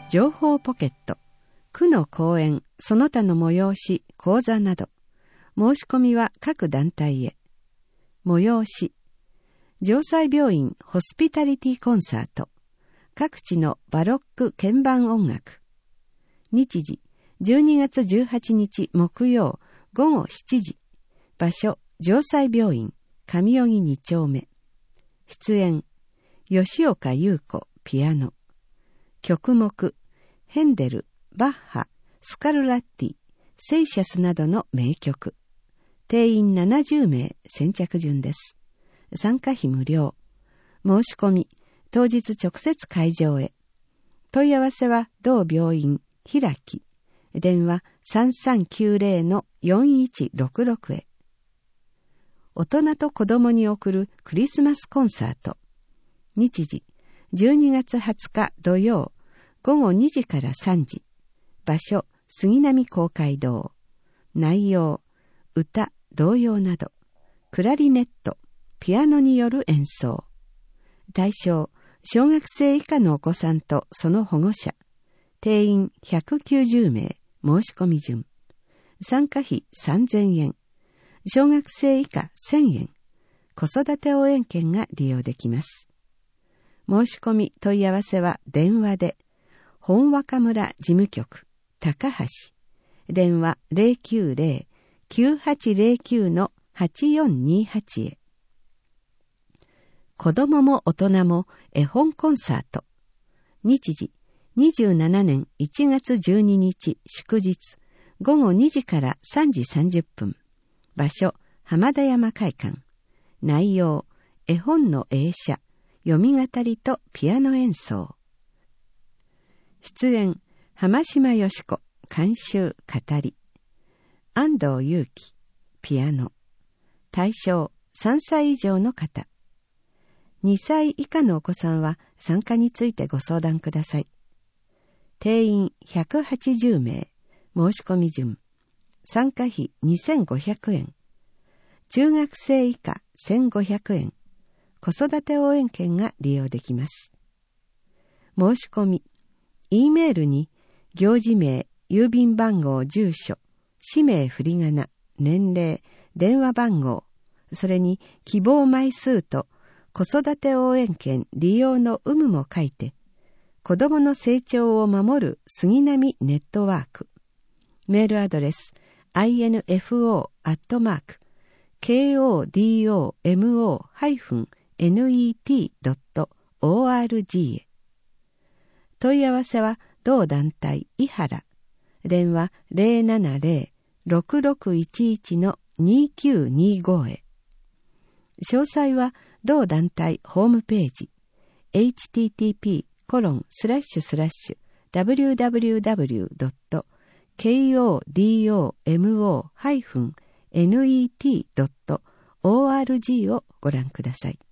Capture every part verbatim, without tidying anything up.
情報ポケット、区の講演、その他の催し、講座など、申し込みは各団体へ。催し、城西病院ホスピタリティコンサート、各地のバロック鍵盤音楽。日時、じゅうにがつじゅうはちにち木曜午後しちじ。場所、城西病院、上荻に丁目。出演、吉岡優子、ピアノ。曲目、ヘンデル、バッハ、スカルラッティ、セイシャスなどの名曲。定員ななじゅうめい、先着順です。参加費無料。申し込み、当日直接会場へ。問い合わせは同病院、開き。電話さんさんきゅうぜろのよんいちろくろくへ。大人と子供に送るクリスマスコンサート。日時、じゅうにがつはつか土曜、午後にじからさんじ。場所、杉並公会堂。内容、歌、童謡など、クラリネット、ピアノによる演奏。対象、小学生以下のお子さんとその保護者。定員ひゃくきゅうじゅうめい、申し込み順。参加費さんぜんえん。小学生以下せんえん。子育て応援券が利用できます。申し込み問い合わせは電話で、本和歌村事務局、高橋。電話 ゼロきゅうゼロ きゅうはちゼロきゅう のはちよんにはち へ。子供も大人も絵本コンサート。日時、にじゅうななねんいちがつじゅうににち祝日、午後にじからさんじさんじゅっぷん。場所、浜田山会館。内容、絵本の映写、読み語りとピアノ演奏。出演、浜島よし子、監修、語り。安藤祐樹、ピアノ。対象、さんさい以上の方。にさい以下のお子さんは参加についてご相談ください。定員ひゃくはちじゅうめい、申し込み順。参加費にせんごひゃくえん。中学生以下せんごひゃくえん。子育て応援券が利用できます。申し込み、E メールに行事名、郵便番号、住所、氏名、振り仮名、年齢、電話番号、それに希望枚数と子育て応援券利用の有無も書いて、子どもの成長を守る杉並ネットワーク。メールアドレス アイエヌエフオー アットマーク ケーオーディーオーエムオー ハイフン ネット ドット オーアールジー へ。問い合わせは同団体伊原。電話 ゼロななゼロ ろくろくいちいち のにきゅうにご へ。詳細は同団体ホームページ エイチティーティーピー コロン スラッシュスラッシュ ダブリューダブリューダブリュー ドット ケーオーディーオーエムオー ハイフン ネット ドット オーアールジー をご覧ください。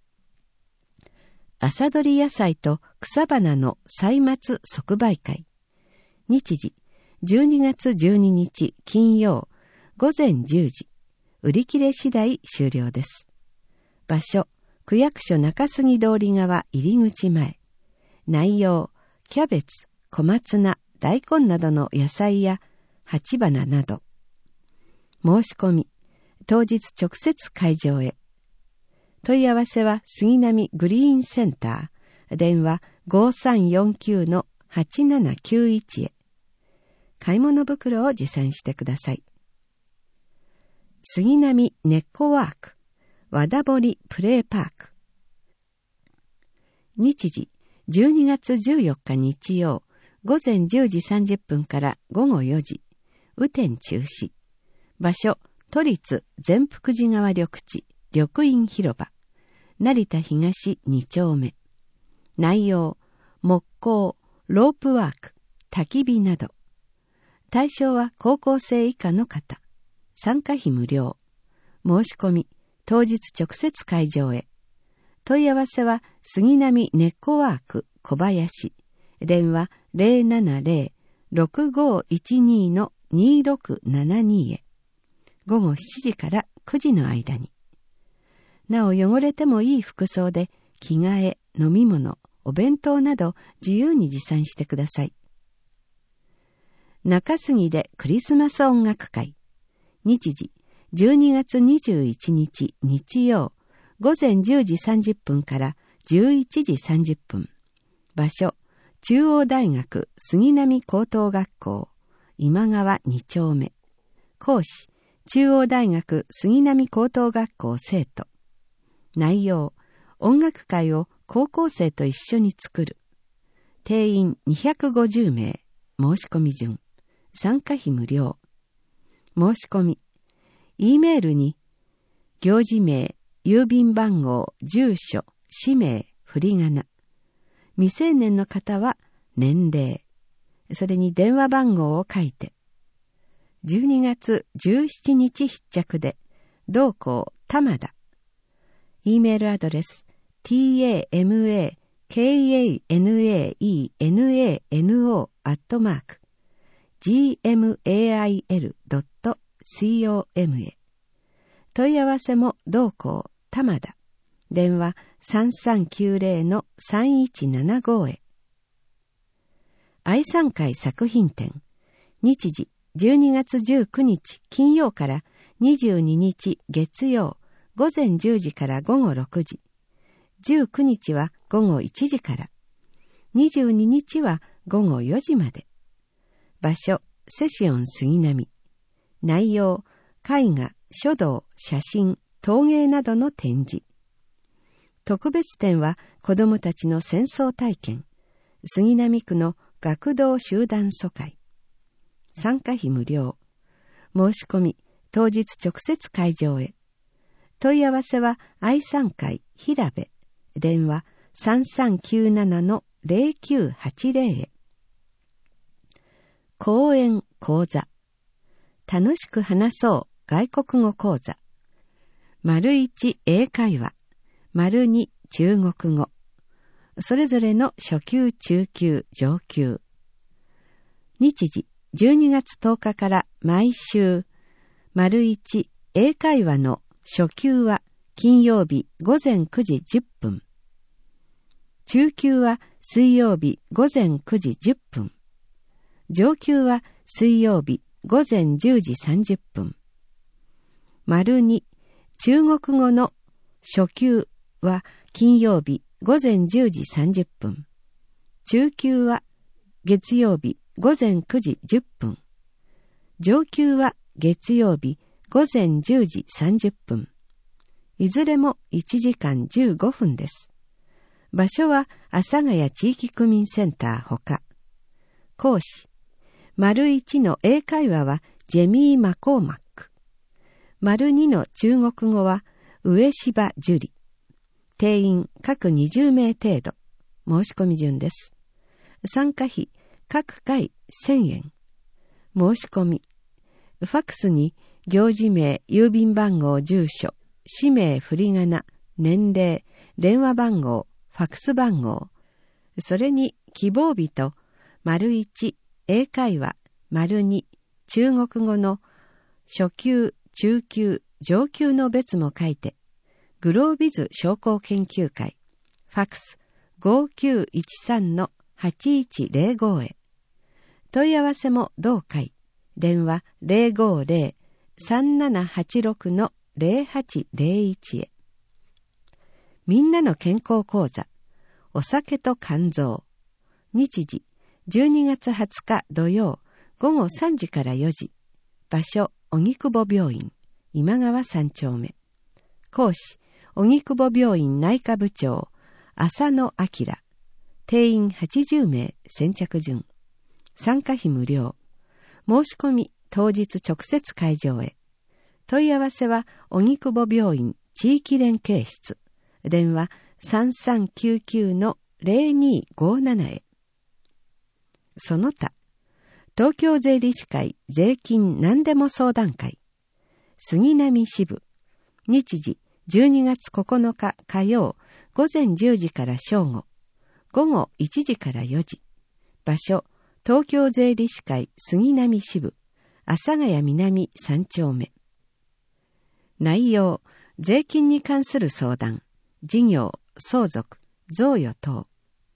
朝どり野菜と草花の歳末即売会。日時、じゅうにがつじゅうににち金曜、午前じゅうじ。売り切れ次第終了です。場所、区役所中杉通り側入り口前。内容、キャベツ、小松菜、大根などの野菜や鉢花など。申し込み、当日直接会場へ。問い合わせは杉並グリーンセンター、電話 ごさんよんきゅう のはちななきゅういち へ。買い物袋を持参してください。杉並ネッコワーク、和田堀プレイパーク。日時、じゅうにがつじゅうよっか日曜、午前じゅうじさんじゅっぷんから午後よじ。雨天中止。場所、都立善福寺川緑地、緑院広場。成田東に丁目。内容、木工、ロープワーク、焚き火など。対象は高校生以下の方。参加費無料。申し込み、当日直接会場へ。問い合わせは杉並ネッコワーク小林。電話 ゼロななゼロ ろくごいちに のにろくななに へ。午後しちじからくじの間に。なお汚れてもいい服装で着替え、飲み物、 お弁当など自由に持参してください。中杉でクリスマス音楽会。日時、じゅうにがつにじゅういちにち日曜、ごぜんじゅうじさんじゅっぷんからじゅういちじさんじゅっぷん。場所、中央大学杉並高等学校、今川に丁目。講師、中央大学杉並高等学校生徒。内容、音楽会を高校生と一緒に作る。定員にひゃくごじゅうめい。申し込み順。参加費無料。申し込み。E メールに、行事名、郵便番号、住所、氏名、振り仮名。未成年の方は年齢。それに電話番号を書いて。じゅうにがつじゅうしちにち必着で、同校玉田。E メールアドレス、tamakanaaenano アットマーク gmail ドット com へ。問い合わせも同校玉田。電話さんさんきゅうぜろのさんいちななごへ。愛産会作品展。日時じゅうにがつじゅうくにち金曜からにじゅうににち月曜、午前じゅうじから午後ろくじ。じゅうくにちは午後いちじから。にじゅうににちは午後よじまで。場所、セシオン杉並。内容、絵画、書道、写真、陶芸などの展示。特別展は子どもたちの戦争体験。杉並区の学童集団疎開。参加費無料。申し込み、当日直接会場へ。問い合わせは愛産会平部。電話さんさんきゅうななのぜろきゅうはちぜろへ。講演講座。楽しく話そう外国語講座。丸一英会話。丸二中国語。それぞれの初級、中級、上級。日時じゅうにがつとおかから毎週。丸一英会話の初級は金曜日ごぜんくじじゅっぷん。中級は水曜日ごぜんくじじゅっぷん。上級は水曜日ごぜんじゅうじさんじゅっぷん。丸に中国語の初級は金曜日ごぜんじゅうじさんじゅっぷん。中級は月曜日ごぜんくじじゅっぷん。上級は月曜日ごぜんじゅうじさんじゅっぷん。いずれもいちじかんじゅうごふんです。場所は阿佐ヶ谷地域区民センターほか。講師。丸一の英会話はジェミー・マコーマック。丸二の中国語は上柴樹里。定員各にじゅうめい程度。申し込み順です。参加費各回せんえん。申し込み。ファックスに行事名、郵便番号、住所、氏名、振り仮名、年齢、電話番号、ファックス番号。それに希望日と、丸一英会話、丸二中国語の初級、中級、上級の別も書いて、グロービズ商工研究会、ファックスごきゅういちさんのはちいちぜろごへ。問い合わせも同会。電話ぜろごぜろ さんななはちろくのぜろはちぜろいちへ。みんなの健康講座。お酒と肝臓。日時じゅうにがつはつか土曜ごごさんじからよじ。場所荻窪病院今川さん丁目。講師荻窪病院内科部長浅野明。定員はちじゅうめい。先着順。参加費無料。申し込み当日直接会場へ。問い合わせは荻窪病院地域連携室。電話さんさんきゅうきゅうのぜろにごななへ。その他、東京税理士会税金何でも相談会。杉並支部。日時じゅうにがつここのか火曜ごぜんじゅうじから正午。午後いちじからよじ。場所東京税理士会杉並支部阿佐ヶ谷南さん丁目。内容税金に関する相談、事業、相続、贈与等。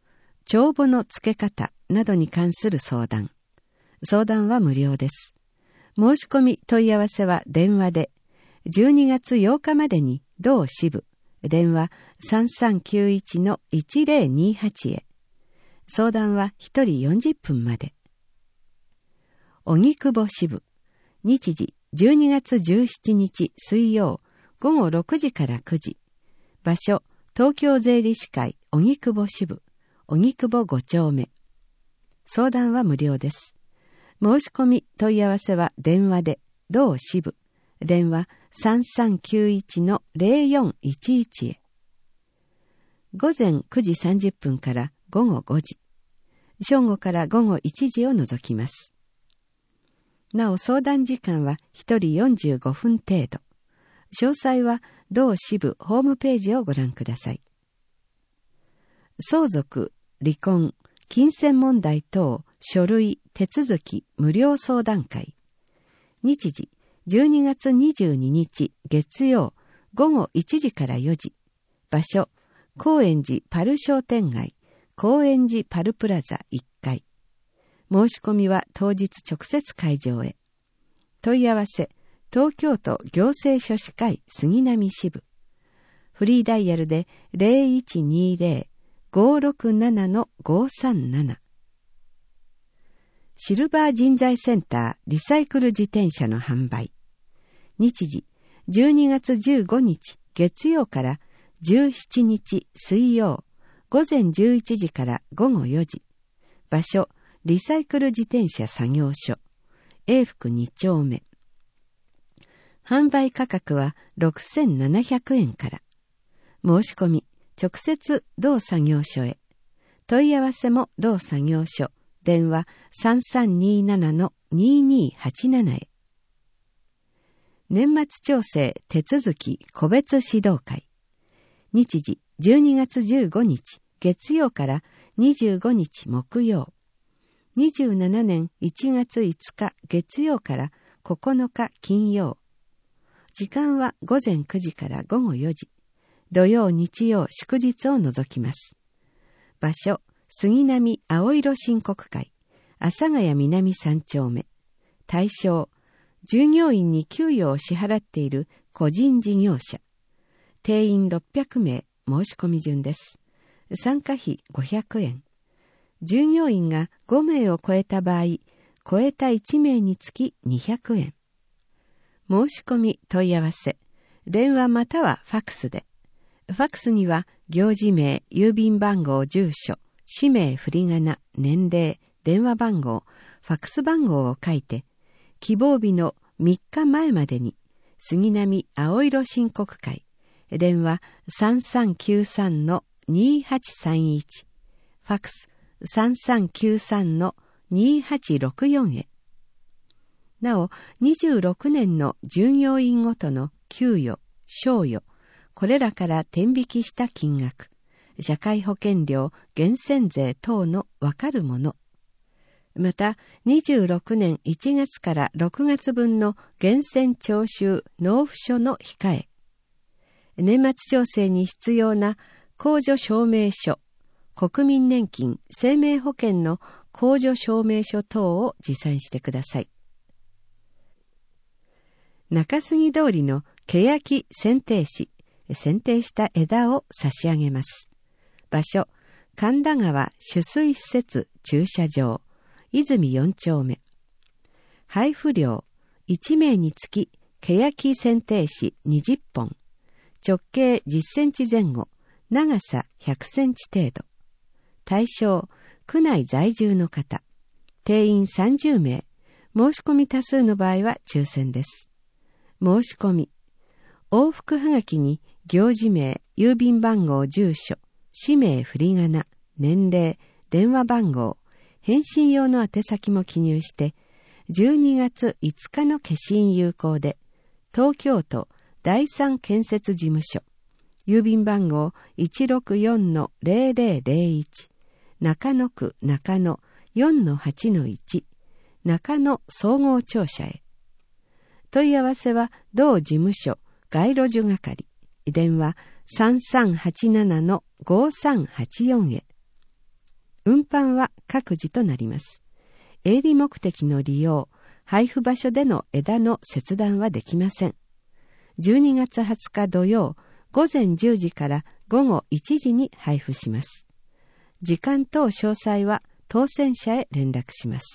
帳簿の付け方などに関する相談。相談は無料です。申し込み問い合わせは電話で、じゅうにがつようかまでに同支部、電話 さんさんきゅういちのいちぜろにはち へ。相談はひとりよんじゅっぷんまで。荻窪支部、日時じゅうにがつじゅうしちにち水曜ごごろくじからくじ。場所、東京税理士会荻窪支部、荻窪ごちょうめ。相談は無料です。申し込み問い合わせは電話で、同支部、電話 さんさんきゅういちのぜろよんいちいち へ。午前くじさんじゅっぷんからごごごじ。正午からごごいちじを除きます。なお相談時間はひとりよんじゅうごふん程度。詳細は同支部ホームページをご覧ください。相続、離婚、金銭問題等、書類、手続き、無料相談会。日時、じゅうにがつにじゅうににち月曜ごごいちじからよじ。場所、高円寺パル商店街、高円寺パルプラザいっかい。申し込みは当日直接会場へ。問い合わせ、東京都行政書士会杉並支部。フリーダイヤルで ぜろいちにぜろ ごろくななのごさんなな。シルバー人材センターリサイクル自転車の販売。日時、じゅうにがつじゅうごにち月曜からじゅうしちにち水曜ごぜんじゅういちじからごごよじ。場所、リサイクル自転車作業所、永福にちょうめ。販売価格はろくせんななひゃくえんから。申し込み、直接同作業所へ。問い合わせも同作業所、電話 さんさんにななのににはちなな へ。年末調整手続き個別指導会。日時、じゅうにがつじゅうごにち月曜からにじゅうごにち木曜。にじゅうななねんいちがついつか月曜からここのか金曜。時間はごぜんくじからごごよじ。土曜日曜祝日を除きます。場所、杉並青色申告会、阿佐ヶ谷南さんちょうめ。対象、従業員に給与を支払っている個人事業者。定員ろっぴゃくめい、申し込み順です。参加費ごひゃくえん。従業員がごめいを超えた場合、超えたいちめいにつきにひゃくえん。申し込み問い合わせ、電話またはファクスで。ファクスには行事名、郵便番号、住所、氏名、振り仮名、年齢、電話番号、ファクス番号を書いて、希望日のみっかまえまでに、杉並青色申告会、電話 さんさんきゅうさんのにはちさんいち、ファクスさんさんきゅうさんのにはちろくよん へ。なお、にじゅうろくねんの従業員ごとの給与、賞与、これらから天引きした金額、社会保険料、源泉税等のわかるもの。また、にじゅうろくねんいちがつからろくがつぶんの源泉徴収納付書の控え。年末調整に必要な控除証明書、国民年金、生命保険の控除証明書等を持参してください。中杉通りのケヤキ剪定士、剪定した枝を差し上げます。場所、神田川取水施設駐車場、泉よんちょうめ。配布料、いちめいにつき、ケヤキ剪定士にじゅっぽん。直径じゅっセンチぜん後、長さひゃくセンチ程度。対象、区内在住の方。定員さんじゅうめい。申し込み多数の場合は抽選です。申し込み。往復はがきに行事名、郵便番号、住所、氏名、振り仮名、年齢、電話番号、返信用の宛先も記入して、じゅうにがついつかの消印有効で、東京都第三建設事務所、郵便番号 いちろくよんのぜろぜろぜろいち、中野区中野 よんのはちのいち、中野総合庁舎へ。問い合わせは同事務所街路樹係、電話 さんさんはちななのごさんはちよん へ。 運搬は各自となります。営利目的の利用、配布場所での枝の切断はできません。じゅうにがつはつか土曜、午前じゅうじから午後いちじに配布します。時間等詳細は当選者へ連絡します。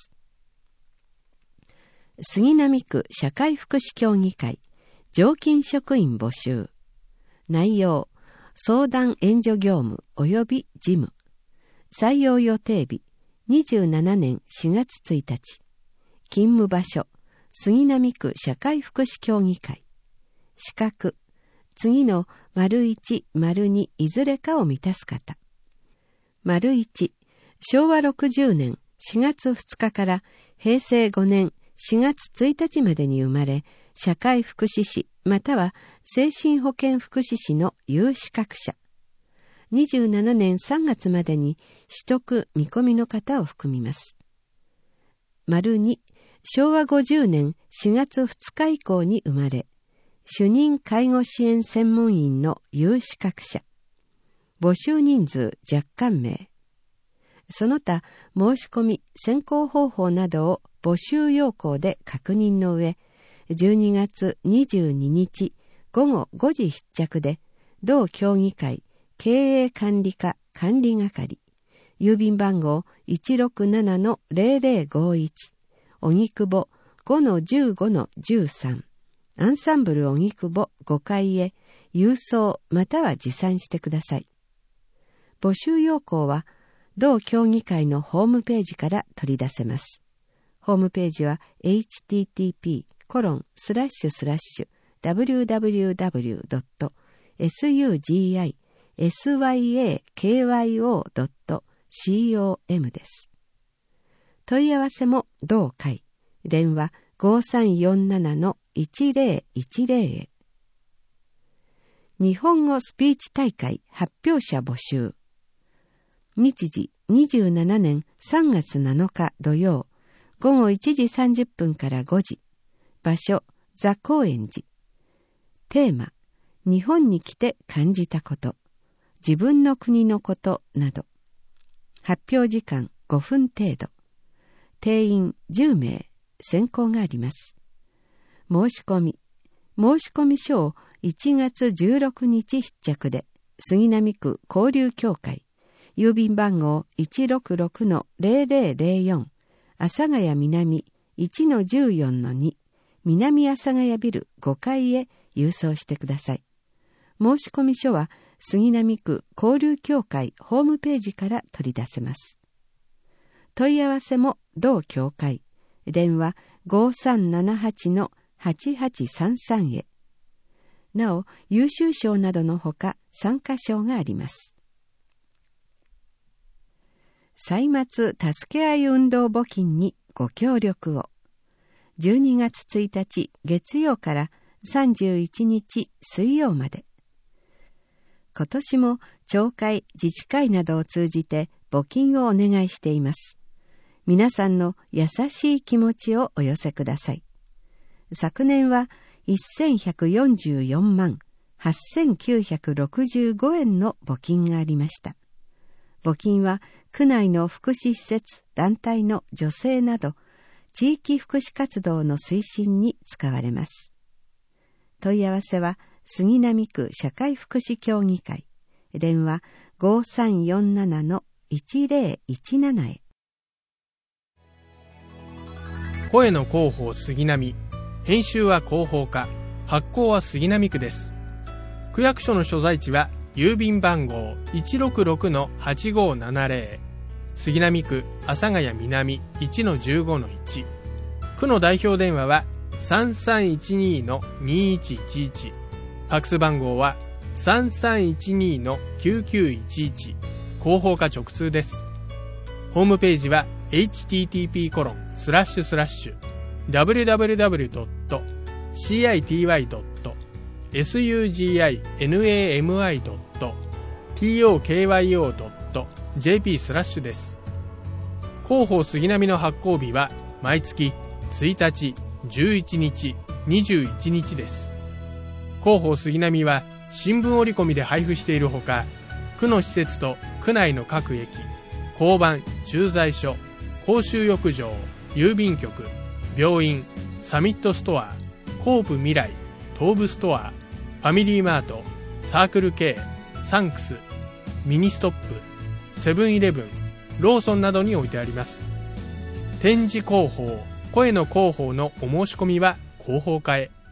杉並区社会福祉協議会、常勤職員募集。内容、相談援助業務及び事務。採用予定日、にじゅうななねんしがつついたち。勤務場所、杉並区社会福祉協議会。資格、次の丸一、丸二いずれかを満たす方。丸一、しょうわろくじゅうねんしがつふつかからへいせいごねんしがつついたちまでに生まれ、社会福祉士または精神保健福祉士の有資格者。にじゅうななねんさんがつまでに取得見込みの方を含みます。丸に、しょうわごじゅうねんしがつふつか以降に生まれ、主任介護支援専門員の有資格者。募集人数若干名。その他申し込み、選考方法などを募集要項で確認の上、じゅうにがつにじゅうににちごごごじ必着で、同協議会経営管理課管理係、郵便番号 いちろくななのぜろぜろごいち、荻窪 ごのじゅうごのじゅうさん、アンサンブル荻窪ごかいへ郵送または持参してください。募集要項は同協議会のホームページから取り出せます。ホームページは エイチティーティーピーコロンスラッシュスラッシュダブリューダブリューダブリュードットエスユージーアイエスワイエーケーワイオードットコム です。問い合わせも同会、電話ごさんよんななのいちぜろいちぜろへ。日本語スピーチ大会発表者募集。日時にじゅうななねんさんがつなのか土曜、ごごいちじさんじゅっぷんからごじ。場所、座高円寺。テーマ、日本に来て感じたこと、自分の国のことなど。発表時間ごふん程度。定員じゅうめい、選考があります。申し込み。申し込み書をいちがつじゅうろくにち必着で、杉並区交流協会、郵便番号 いちろくろくのぜろぜろぜろよん、阿佐ヶ谷南 いちのじゅうよんのに、南阿佐ヶ谷ビルごかいへ郵送してください。申し込み書は杉並区交流協会ホームページから取り出せます。問い合わせも同協会、電話ごさんななはちのはちはちさんさんへ。なお、優秀賞などのほか参加賞があります。歳末助け合い運動募金にご協力を。じゅうにがつついたち月曜からさんじゅういちにち水曜まで。今年も町会、自治会などを通じて募金をお願いしています。皆さんの優しい気持ちをお寄せください。昨年はせんひゃくよんじゅうよんまんはっせんきゅうひゃくろくじゅうごえんの募金がありました。募金は区内の福祉施設、団体の女性など地域福祉活動の推進に使われます。問い合わせは杉並区社会福祉協議会、電話ごさんよんななのいちぜろいちななへ。 声の広報杉並、編集は広報課、発行は杉並区です。区役所の所在地は郵便番号 いちろくろくのはちごななぜろ、杉並区阿佐ヶ谷南 いちのじゅうごのいち、区の代表電話はさんさんいちにのにいちいちいち、ファックス番号はさんさんいちにのきゅうきゅういちいち、広報課直通です。ホームページは エイチティーティーピーコロンスラッシュスラッシュダブリューダブリューダブリュードットシーアイティーワイドットエスユージーアイエヌエーエムアイドットティーオーケーワイオードットジェーピー スラッシュです。広報杉並の発行日は毎月ついたち、じゅういちにち、にじゅういちにちです。広報杉並は新聞折り込みで配布しているほか、区の施設と区内の各駅、 交番、駐在所、公衆浴場、郵便局、病院、サミットストア、コープ未来、東武ストア、ファミリーマート、サークル K、サンクス、ミニストップ、セブンイレブン、ローソンなどに置いてあります。展示広報、声の広報のお申し込みは広報課へ。